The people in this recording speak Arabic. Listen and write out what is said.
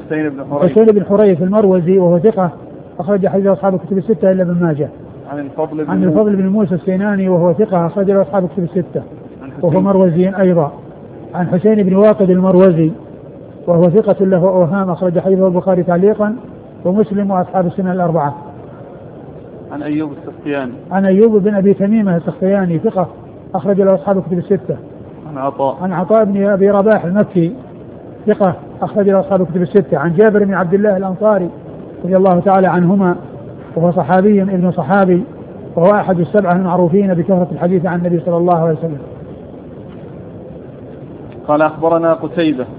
حسين بن حريث المروزي وهو ثقة أخرج حديث أصحاب الكتب الستة إلا ابن ماجه. عن الفضل بن موسى السيناني وهو ثقة أخرج أصحاب الكتب الستة وهو مروزي أيضا. عن حسين بن واقد المروزي وهو ثقة له أوهام أخرج حديثه البخاري تعليقا ومسلم وأصحاب السنن الأربعة. عن أيوب السختياني. عن أيوب بن أبي تميمة السختياني ثقة أخرج له أصحاب الكتب الستة. عن عطاء بن أبي رباح المكي ثقة أخرج له أصحاب الكتب الستة. عن جابر بن عبد الله الأنصاري رضي الله تعالى عنهما وهو صحابي ابن صحابي وهو أحد السبعة المعروفين بكثرة الحديث عن النبي صلى الله عليه وسلم. قال أخبرنا قتيبة